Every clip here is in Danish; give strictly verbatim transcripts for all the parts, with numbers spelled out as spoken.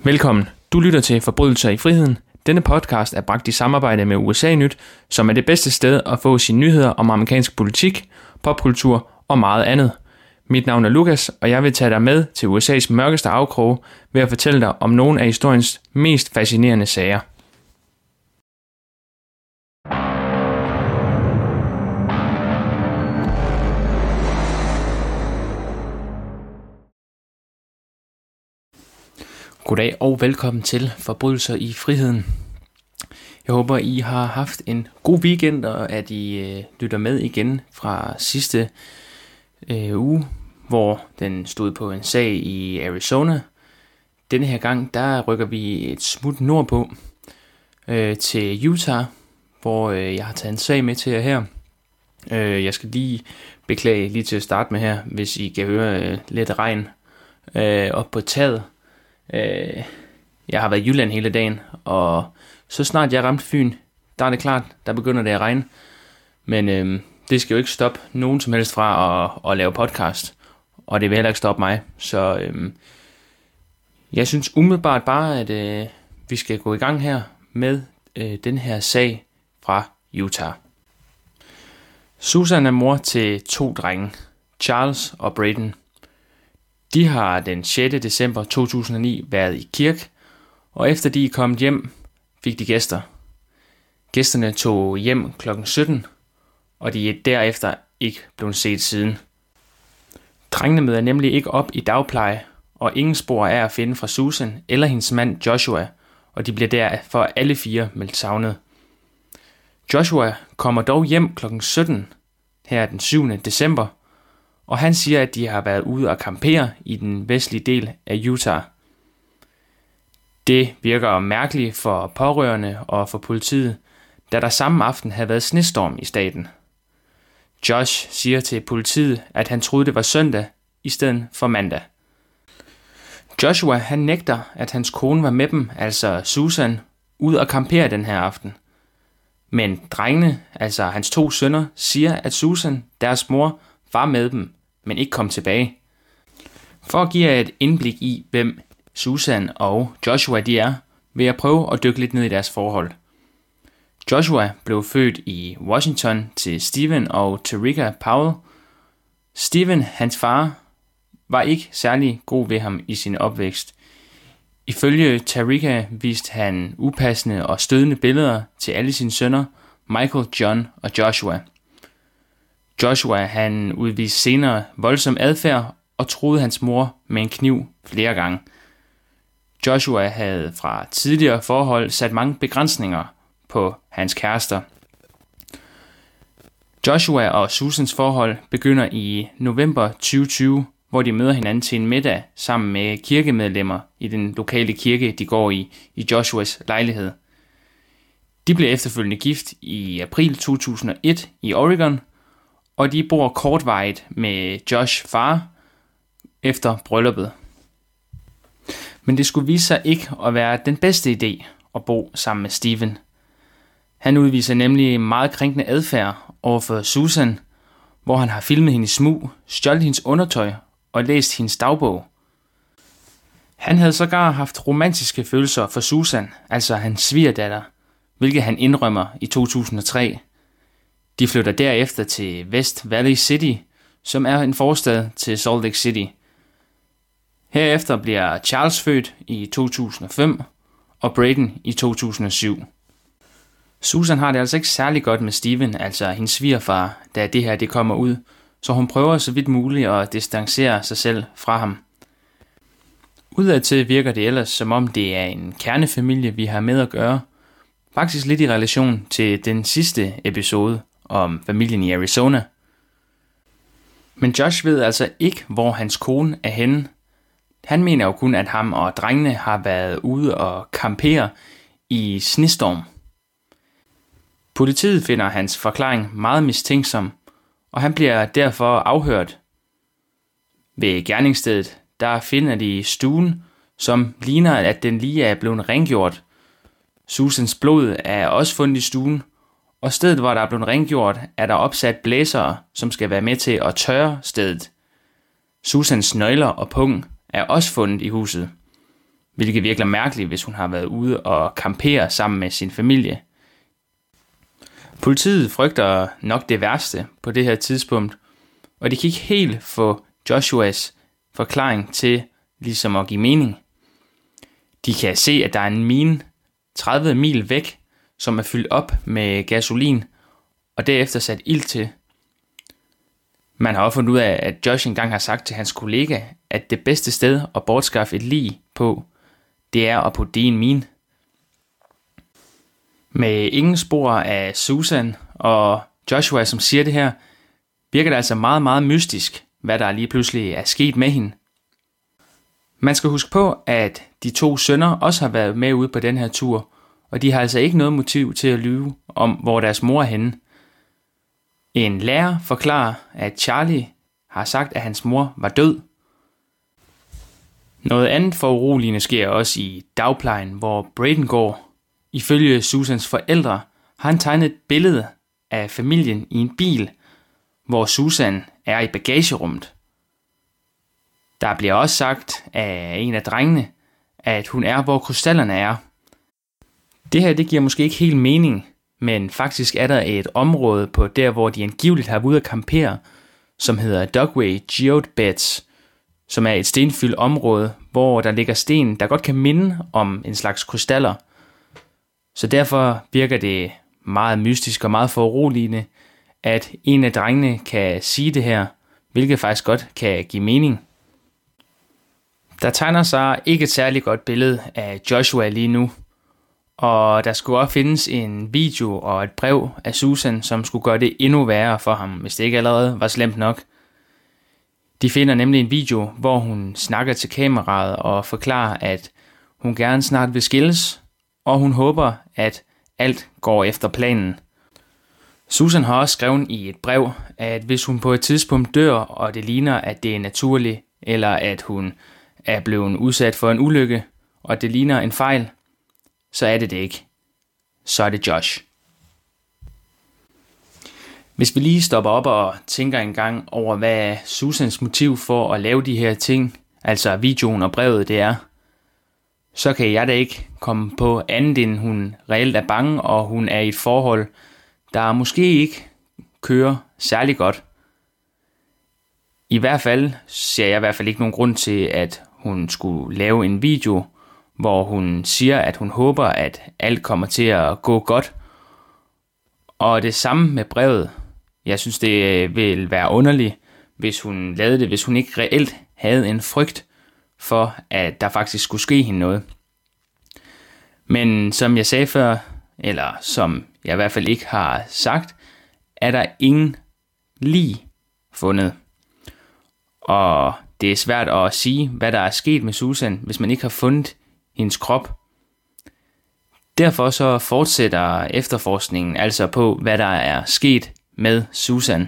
Velkommen. Du lytter til Forbrydelser i Friheden. Denne podcast er bragt i samarbejde med U S A-Nyt, som er det bedste sted at få sine nyheder om amerikansk politik, popkultur og meget andet. Mit navn er Lukas, og jeg vil tage dig med til U S A's mørkeste afkroge ved at fortælle dig om nogle af historiens mest fascinerende sager. Goddag og velkommen til Forbrydelser i Friheden. Jeg håber, I har haft en god weekend, og at I øh, lytter med igen fra sidste øh, uge, hvor den stod på en sag i Arizona. Denne her gang, der rykker vi et smut nordpå øh, til Utah, hvor øh, jeg har taget en sag med til jer her. Øh, jeg skal lige beklage lige til at starte med her, hvis I kan høre øh, lidt regn øh, op på taget. Øh, jeg har været i Jylland hele dagen, og så snart jeg ramte Fyn, der er det klart, der begynder det at regne. Men øh, det skal jo ikke stoppe nogen som helst fra at, at lave podcast, og det vil heller ikke stoppe mig. Så øh, jeg synes umiddelbart bare, at øh, vi skal gå i gang her med øh, den her sag fra Utah. Susan er mor til to drenge, Charles og Braden. De har den sjette december to tusind og ni været i kirke, og efter de er kommet hjem, fik de gæster. Gæsterne tog hjem klokken sytten, og de er derefter ikke blevet set siden. Drengene møder nemlig ikke op i dagpleje, og ingen spor er at finde fra Susan eller hendes mand Joshua, og de bliver derfor alle fire meldt savnet. Joshua kommer dog hjem klokken sytten her den syvende december, og han siger, at de har været ude og campere i den vestlige del af Utah. Det virker mærkeligt for pårørende og for politiet, da der samme aften havde været snestorm i staten. Josh siger til politiet, at han troede, det var søndag i stedet for mandag. Joshua han nægter, at hans kone var med dem, altså Susan, ud og campere den her aften. Men drengene, altså hans to sønner, siger, at Susan, deres mor, var med dem, men ikke kom tilbage. For at give jer et indblik i, hvem Susan og Joshua de er, vil jeg prøve at dykke lidt ned i deres forhold. Joshua blev født i Washington til Stephen og Terrika Powell. Stephen, hans far, var ikke særlig god ved ham i sin opvækst. Ifølge Terrika viste han upassende og stødende billeder til alle sine sønner, Michael, John og Joshua. Joshua han udviste senere voldsom adfærd og truede hans mor med en kniv flere gange. Joshua havde fra tidligere forhold sat mange begrænsninger på hans kærester. Joshua og Susans forhold begynder i november tyve tyve, hvor de møder hinanden til en middag sammen med kirkemedlemmer i den lokale kirke, de går i, i Joshuas lejlighed. De blev efterfølgende gift i april to tusind og et i Oregon, og de bor kortvarigt med Josh' far efter brylluppet. Men det skulle vise sig ikke at være den bedste idé at bo sammen med Stephen. Han udviser nemlig meget krænkende adfærd overfor Susan, hvor han har filmet hende i smug, stjålet hendes undertøj og læst hendes dagbog. Han havde sågar haft romantiske følelser for Susan, altså hans svigerdatter, hvilket han indrømmer i to tusind og tre. De flytter derefter til West Valley City, som er en forstad til Salt Lake City. Herefter bliver Charles født i to tusind og fem og Braden i to tusind og syv. Susan har det altså ikke særlig godt med Stephen, altså hendes svigerfar, da det her det kommer ud, så hun prøver så vidt muligt at distancere sig selv fra ham. Udadtil virker det ellers som om det er en kernefamilie, vi har med at gøre, faktisk lidt i relation til den sidste episode om familien i Arizona. Men Josh ved altså ikke, hvor hans kone er henne. Han mener jo kun, at ham og drengene har været ude og campere i snestorm. Politiet finder hans forklaring meget mistænksom, og han bliver derfor afhørt. Ved gerningsstedet, der finder de stuen, som ligner, at den lige er blevet rengjort. Susans blod er også fundet i stuen, og stedet, hvor der er blevet rengjort, er der opsat blæsere, som skal være med til at tørre stedet. Susans nøgler og pung er også fundet i huset. hvilket virker mærkeligt, hvis hun har været ude og campere sammen med sin familie. Politiet frygter nok det værste på det her tidspunkt, og de kan ikke helt få Joshuas forklaring til ligesom at give mening. De kan se, at der er en mine tredive mil væk, som er fyldt op med gasolin, og derefter sat ild til. Man har også fundet ud af, at Josh engang har sagt til hans kollega, at det bedste sted at bortskaffe et lig på, det er at putte det i en mine. Med ingen spor af Susan og Joshua, som siger det her, virker det altså meget, meget mystisk, hvad der lige pludselig er sket med hende. Man skal huske på, at de to sønner også har været med ude på den her tur, og de har altså ikke noget motiv til at lyve om, hvor deres mor er henne. En lærer forklarer, at Charlie har sagt, at hans mor var død. Noget andet foruroligende sker også i dagplejen, hvor Braden går. Ifølge Susans forældre har han tegnet et billede af familien i en bil, hvor Susan er i bagagerummet. Der bliver også sagt af en af drengene, at hun er, hvor krystallerne er. Det her det giver måske ikke helt mening, men faktisk er der et område på der, hvor de angiveligt har været ude at campere, som hedder Dugway Geodebeds, som er et stenfyldt område, hvor der ligger sten, der godt kan minde om en slags krystaller. Så derfor virker det meget mystisk og meget foruroligende, at en af drengene kan sige det her, hvilket faktisk godt kan give mening. Der tegner sig ikke et særligt godt billede af Joshua lige nu, og der skulle også findes en video og et brev af Susan, som skulle gøre det endnu værre for ham, hvis det ikke allerede var slemt nok. De finder nemlig en video, hvor hun snakker til kameraet og forklarer, at hun gerne snart vil skilles, og hun håber, at alt går efter planen. Susan har også skrevet i et brev, at hvis hun på et tidspunkt dør, og det ligner, at det er naturligt, eller at hun er blevet udsat for en ulykke, og det ligner en fejl, så er det det ikke. Så er det Josh. Hvis vi lige stopper op og tænker en gang over, hvad Susans motiv for at lave de her ting, altså videoen og brevet det er, så kan jeg da ikke komme på andet end hun reelt er bange, og hun er i et forhold, der måske ikke kører særlig godt. I hvert fald ser jeg i hvert fald ikke nogen grund til, at hun skulle lave en video, hvor hun siger, at hun håber, at alt kommer til at gå godt. Og det samme med brevet. Jeg synes, det vil være underligt, hvis hun lavede det, hvis hun ikke reelt havde en frygt for, at der faktisk skulle ske hende noget. Men som jeg sagde før, eller som jeg i hvert fald ikke har sagt, er der ingen lig fundet. Og det er svært at sige, hvad der er sket med Susan, hvis man ikke har fundet hendes krop. Derfor så fortsætter efterforskningen altså på, hvad der er sket med Susan.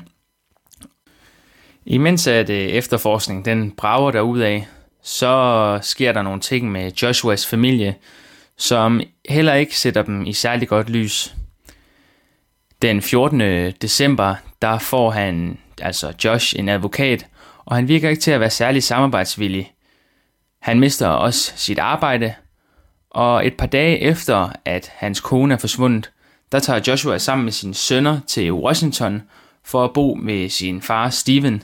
Imens at efterforskningen den brager derudad, så sker der nogle ting med Joshuas familie, som heller ikke sætter dem i særlig godt lys. Den fjortende december, der får han, altså Josh, en advokat, og han virker ikke til at være særlig samarbejdsvillig. Han mister også sit arbejde, og et par dage efter, at hans kone er forsvundet, der tager Joshua sammen med sine sønner til Washington for at bo med sin far Steven.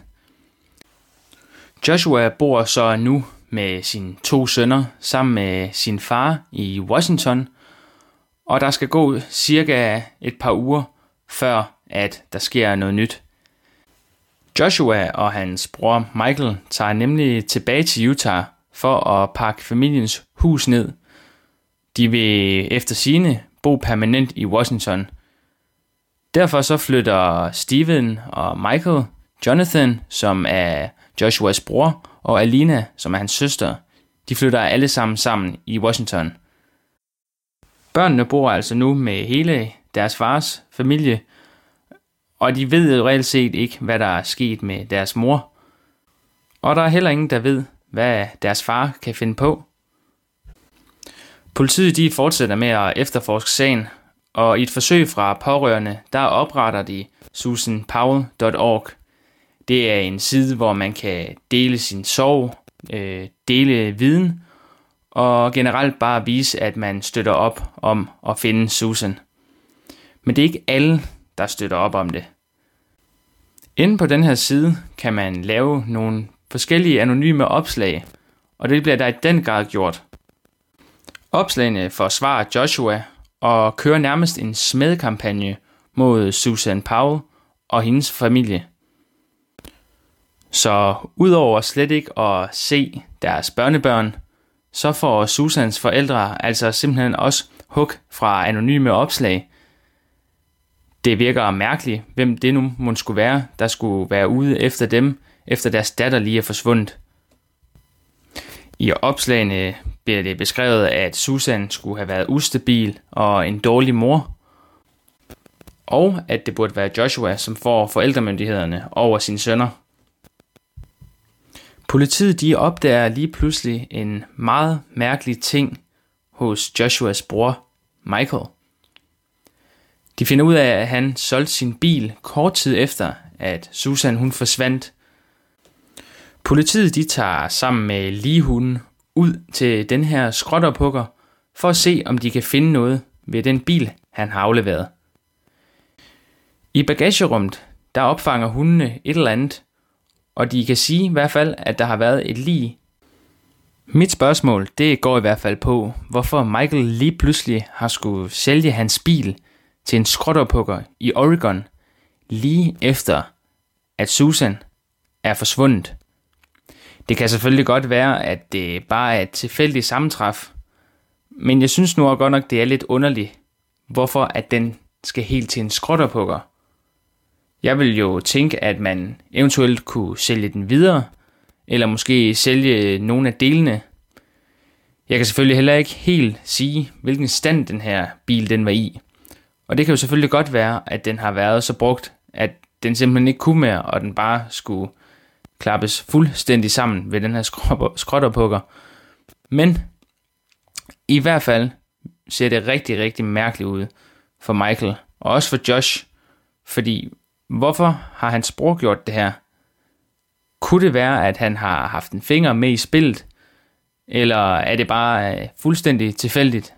Joshua bor så nu med sine to sønner sammen med sin far i Washington, og der skal gå cirka et par uger, før at der sker noget nyt. Joshua og hans bror Michael tager nemlig tilbage til Utah for at pakke familiens hus ned. De vil efter sigende bo permanent i Washington. Derfor så flytter Steven og Michael, Jonathan, som er Joshuas bror, og Alina, som er hans søster, de flytter alle sammen sammen i Washington. Børnene bor altså nu med hele deres fars familie, og de ved jo reelt set ikke, hvad der er sket med deres mor. Og der er heller ingen, der ved, hvad deres far kan finde på. Politiet de fortsætter med at efterforske sagen, og i et forsøg fra pårørende, der opretter de susan powell punktum org. Det er en side, hvor man kan dele sin sorg, øh, dele viden, og generelt bare vise, at man støtter op om at finde Susan. Men det er ikke alle, der støtter op om det. Inde på den her side kan man lave nogle forskellige anonyme opslag, og det bliver der i den grad gjort. Opslagene forsvarer Joshua og kører nærmest en smædekampagne mod Susan Powell og hendes familie. Så udover slet ikke at se deres børnebørn, så får Susans forældre altså simpelthen også hug fra anonyme opslag. Det virker mærkeligt, hvem det nu må skulle være, der skulle være ude efter dem, efter deres datter lige er forsvundet. I opslagene bliver det beskrevet, at Susan skulle have været ustabil og en dårlig mor, og at det burde være Joshua, som får forældremyndighederne over sine sønner. Politiet de opdager lige pludselig en meget mærkelig ting hos Joshuas bror, Michael. De finder ud af, at han solgte sin bil kort tid efter, at Susan hun forsvandt. Politiet de tager sammen med ligehunden ud til den her skrotterpukker for at se, om de kan finde noget ved den bil, han har afleveret. I bagagerummet, der opfanger hundene et eller andet, og de kan sige i hvert fald, at der har været et lig. Mit spørgsmål, det går i hvert fald på, hvorfor Michael lige pludselig har skulle sælge hans bil til en skrotterpukker i Oregon, lige efter, at Susan er forsvundet. Det kan selvfølgelig godt være, at det bare er et tilfældigt sammentræf, men jeg synes nu godt nok, det er lidt underligt, hvorfor at den skal helt til en skrotterpukker. Jeg vil jo tænke, at man eventuelt kunne sælge den videre, eller måske sælge nogle af delene. Jeg kan selvfølgelig heller ikke helt sige, hvilken stand den her bil den var i. Og det kan jo selvfølgelig godt være, at den har været så brugt, at den simpelthen ikke kunne mere, og den bare skulle klappes fuldstændig sammen ved den her skrotterpukker. Men i hvert fald ser det rigtig, rigtig mærkeligt ud for Michael, og også for Josh, fordi hvorfor har hans bror gjort det her? Kunne det være, at han har haft en finger med i spillet, eller er det bare fuldstændig tilfældigt?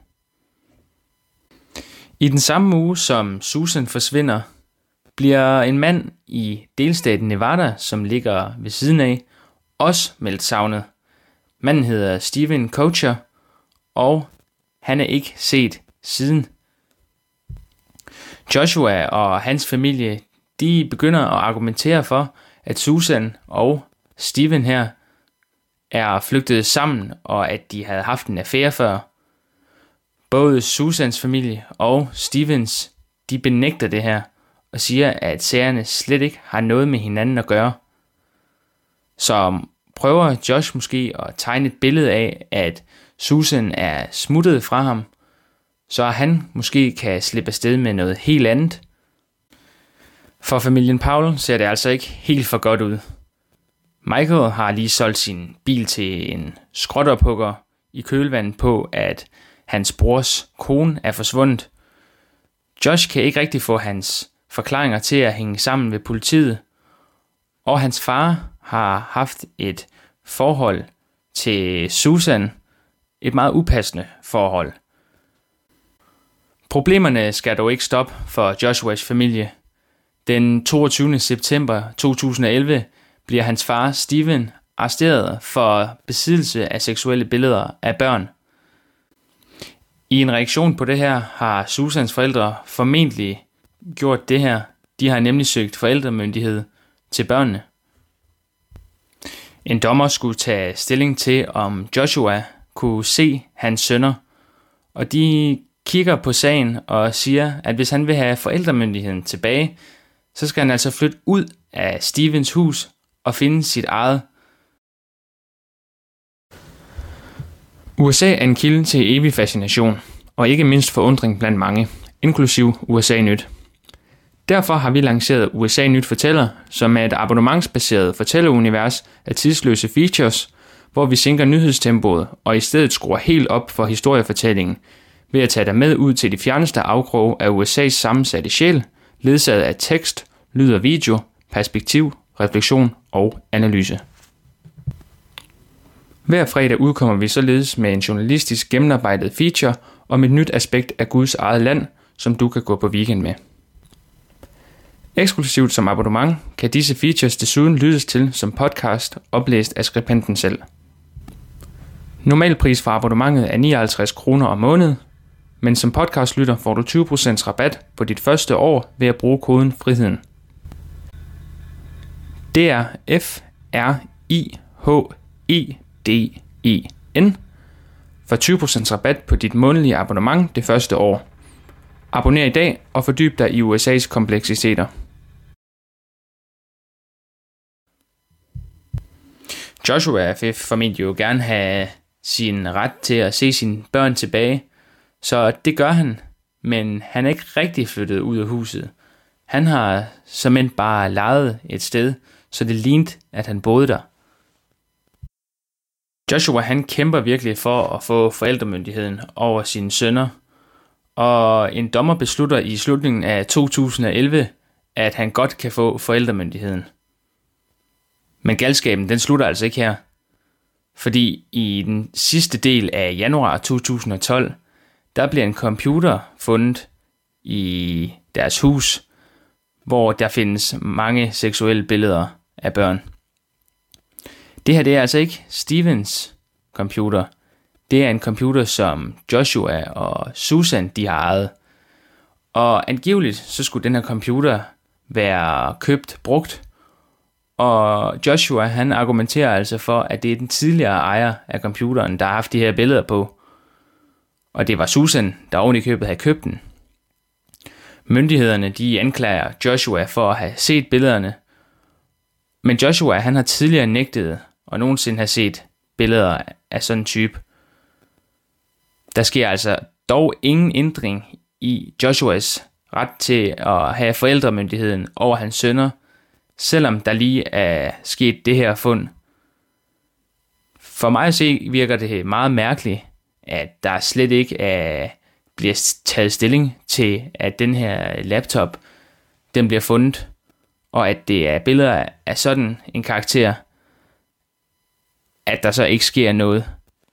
I den samme uge, som Susan forsvinder, bliver en mand i delstaten Nevada, som ligger ved siden af, også meldt savnet. Manden hedder Steven Kocher, og han er ikke set siden. Joshua og hans familie, de begynder at argumentere for, at Susan og Steven her er flygtet sammen, og at de havde haft en affære før. Både Susans familie og Stevens, de benægter det her, og siger, at sagerne slet ikke har noget med hinanden at gøre. Så prøver Josh måske at tegne et billede af, at Susan er smuttet fra ham, så han måske kan slippe afsted med noget helt andet. For familien Powell ser det altså ikke helt for godt ud. Michael har lige solgt sin bil til en skrotterpukker i kølvandet på, at hans brors kone er forsvundet. Josh kan ikke rigtig få hans forklaringer til at hænge sammen ved politiet, og hans far har haft et forhold til Susan, et meget upassende forhold. Problemerne skal dog ikke stoppe for Joshuas familie. Den toogtyvende september to tusind og elleve bliver hans far Steven arresteret for besiddelse af seksuelle billeder af børn. I en reaktion på det her har Susans forældre formentlig gjort det her. De har nemlig søgt forældremyndighed til børnene. En dommer skulle tage stilling til, om Joshua kunne se hans sønner, og de kigger på sagen og siger, at hvis han vil have forældremyndigheden tilbage, så skal han altså flytte ud af Stevens hus og finde sit eget. U S A er en kilde til evig fascination, og ikke mindst forundring blandt mange, inklusiv U S A Nyt. Derfor har vi lanceret U S A Nyt Fortæller, som er et abonnementsbaseret fortælleunivers af tidsløse features, hvor vi sænker nyhedstempoet og i stedet skruer helt op for historiefortællingen, ved at tage dig med ud til de fjerneste afkroge af U S A's sammensatte sjæl, ledsaget af tekst, lyd og video, perspektiv, refleksion og analyse. Hver fredag udkommer vi således med en journalistisk gennemarbejdet feature om et nyt aspekt af Guds eget land, som du kan gå på weekend med. Eksklusivt som abonnement kan disse features desuden lyttes til som podcast oplæst af skribenten selv. Normalpris for abonnementet er nioghalvtreds kroner om måneden, men som podcastlytter får du tyve procent rabat på dit første år ved at bruge koden FRIHEDEN. Det er F R I H E D E N for tyve procent rabat på dit månedlige abonnement det første år. Abonner i dag og fordyb dig i U S A's kompleksiteter. Joshua vil formentlig jo gerne have sin ret til at se sine børn tilbage, så det gør han, men han er ikke rigtig flyttet ud af huset. Han har såmænd bare lejet et sted, så det lignede, at han boede der. Joshua han kæmper virkelig for at få forældremyndigheden over sine sønner, og en dommer beslutter i slutningen af to tusind og elleve, at han godt kan få forældremyndigheden. Men galskaben den slutter altså ikke her, fordi i den sidste del af januar to tusind og tolv, der bliver en computer fundet i deres hus, hvor der findes mange seksuelle billeder af børn. Det her det er altså ikke Stevens computer. Det er en computer, som Joshua og Susan de har ejet. Og angiveligt så skulle den her computer være købt brugt. Og Joshua han argumenterer altså for, at det er den tidligere ejer af computeren, der har haft de her billeder på. Og det var Susan, der oven i købet havde købt den. Myndighederne de anklager Joshua for at have set billederne. Men Joshua han har tidligere nægtet og nogensinde har set billeder af sådan en type. Der sker altså dog ingen ændring i Joshuas ret til at have forældremyndigheden over hans sønner, selvom der lige er sket det her fund. For mig at se virker det meget mærkeligt, at der slet ikke er, bliver taget stilling til, at den her laptop den bliver fundet, og at det er billeder af sådan en karakter, at der så ikke sker noget.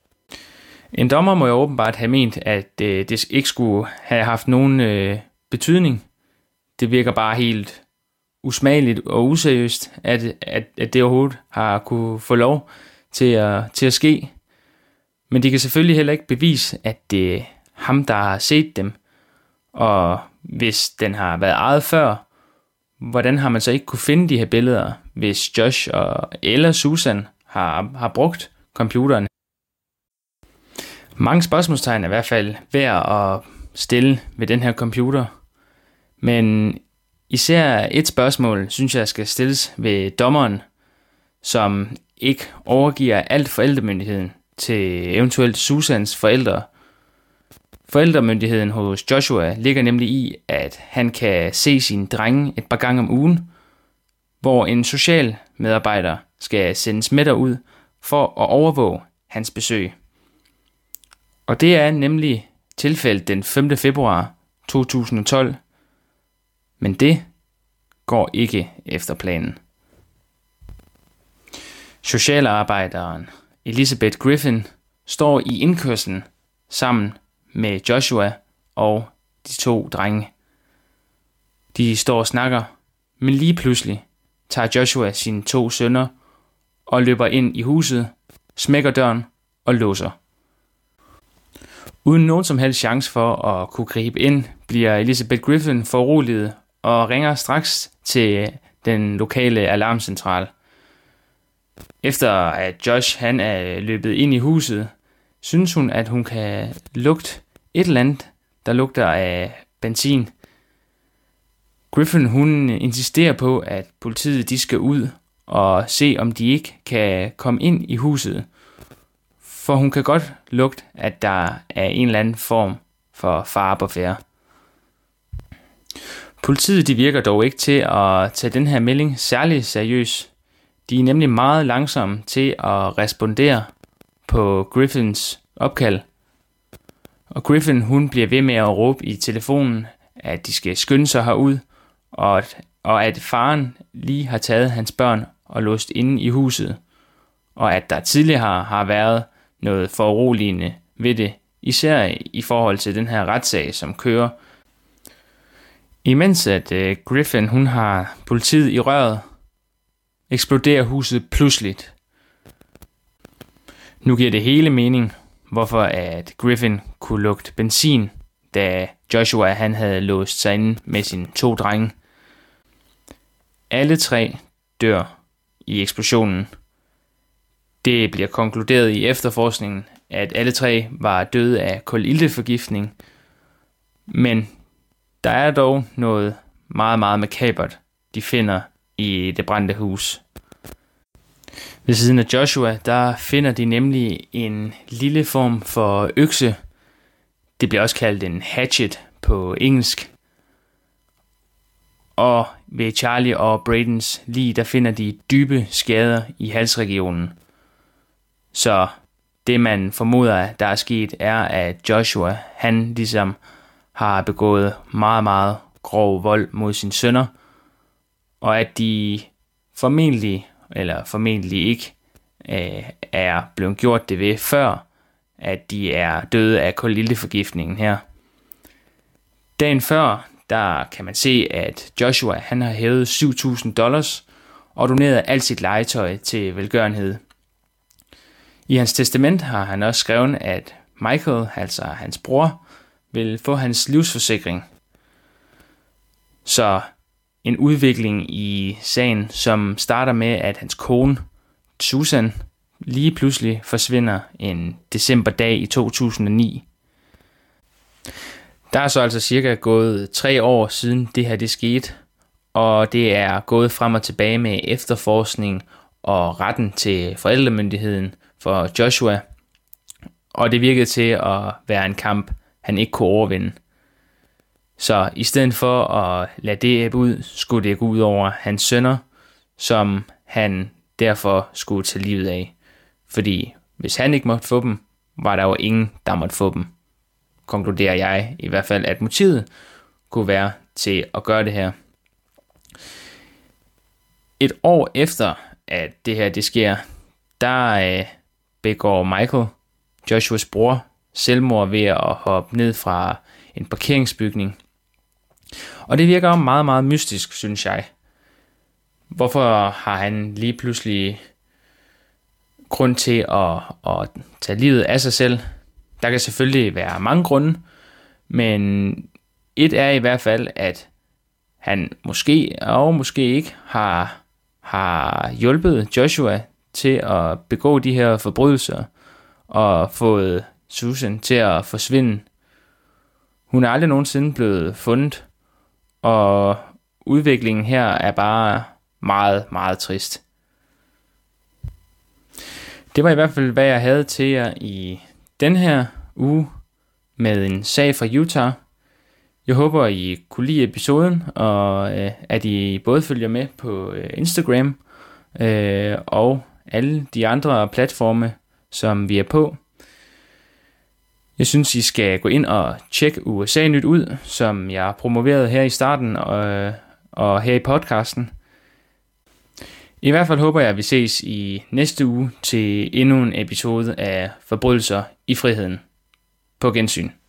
En dommer må jo åbenbart have ment, at øh, det ikke skulle have haft nogen øh, betydning. Det virker bare helt usmageligt og useriøst, at, at, at det overhovedet har kunne få lov til at, til at ske. Men de kan selvfølgelig heller ikke bevise, at det er ham, der har set dem. Og hvis den har været ejet før, hvordan har man så ikke kunne finde de her billeder, hvis Josh og eller Susan har, har brugt computeren? Mange spørgsmålstegn er i hvert fald værd at stille ved den her computer. Men især et spørgsmål, synes jeg, skal stilles ved dommeren, som ikke overgiver alt forældremyndigheden til eventuelt Susans forældre. Forældremyndigheden hos Joshua ligger nemlig i, at han kan se sine drenge et par gange om ugen, hvor en social medarbejder skal sendes med derud for at overvåge hans besøg. Og det er nemlig tilfældet den femte februar to tusind og tolv, men det går ikke efter planen. Socialarbejderen Elizabeth Griffin står i indkørslen sammen med Joshua og de to drenge. De står og snakker, men lige pludselig tager Joshua sine to sønner og løber ind i huset, smækker døren og låser. Uden nogen som helst chance for at kunne gribe ind, bliver Elizabeth Griffin foruroliget og ringer straks til den lokale alarmcentral. Efter at Josh han er løbet ind i huset, synes hun, at hun kan lugte et eller andet, der lugter af benzin. Griffin hun insisterer på, at politiet de skal ud og se, om de ikke kan komme ind i huset. For hun kan godt lugte, at der er en eller anden form for fare på færde. Politiet de virker dog ikke til at tage den her melding særlig seriøs. De er nemlig meget langsomme til at respondere på Griffins opkald. Og Griffin hun bliver ved med at råbe i telefonen, at de skal skynde sig herud, og at, og at faren lige har taget hans børn og låst inde i huset. og at der tidligere har, har været noget foruroligende ved det, især i forhold til den her retssag, som kører. Imens at øh, Griffin hun har politiet i røret, eksploderer huset pludseligt. Nu giver det hele mening, hvorfor at Griffin kunne lugte benzin, da Joshua han havde låst sig inde med sine to drenge. Alle tre dør i eksplosionen. Det bliver konkluderet i efterforskningen, at alle tre var døde af kulilteforgiftning, men der er dog noget meget, meget makabert, de finder i det brændte hus. Ved siden af Joshua, der finder de nemlig en lille form for økse. Det bliver også kaldt en hatchet på engelsk. Og ved Charlie og Bradens lig, der finder de dybe skader i halsregionen. Så det man formoder, der er sket, er, at Joshua, han ligesom har begået meget, meget grov vold mod sine sønner, og at de formentlig, eller formentlig ikke, øh, er blevet gjort det ved før, at de er døde af kulilteforgiftningen her. Dagen før, der kan man se, at Joshua han har hævet syv tusind dollars og doneret alt sit legetøj til velgørenhed. I hans testament har han også skrevet, at Michael, altså hans bror, vil få hans livsforsikring. Så en udvikling i sagen, som starter med, at hans kone, Susan, lige pludselig forsvinder en decemberdag i to tusind og ni. Der er så altså cirka gået tre år siden det her det skete, og det er gået frem og tilbage med efterforskning og retten til forældremyndigheden for Joshua, og det virkede til at være en kamp, han ikke kunne overvinde. Så i stedet for at lade det æbbe ud, skulle det gå ud over hans sønner, som han derfor skulle tage livet af. Fordi hvis han ikke måtte få dem, var der jo ingen, der måtte få dem. Konkluderer jeg i hvert fald, at motivet kunne være til at gøre det her. Et år efter, at det her det sker, der øh, begår Michael, Joshuas bror, selvmord ved at hoppe ned fra en parkeringsbygning. Og det virker meget, meget mystisk, synes jeg. Hvorfor har han lige pludselig grund til at, at tage livet af sig selv? Der kan selvfølgelig være mange grunde, men et er i hvert fald, at han måske og måske ikke har, har hjulpet Joshua til at begå de her forbrydelser og fået Susan til at forsvinde. Hun er aldrig nogensinde blevet fundet, og udviklingen her er bare meget, meget trist. Det var i hvert fald, hvad jeg havde til jer i den her uge med en sag fra Utah. Jeg håber, I kunne lide episoden, og øh, at I både følger med på øh, Instagram øh, og alle de andre platforme, som vi er på. Jeg synes, I skal gå ind og tjekke U S A Nyt ud, som jeg promoverede her i starten og, og her i podcasten. I hvert fald håber jeg, at vi ses i næste uge til endnu en episode af Forbrydelser i friheden. På gensyn.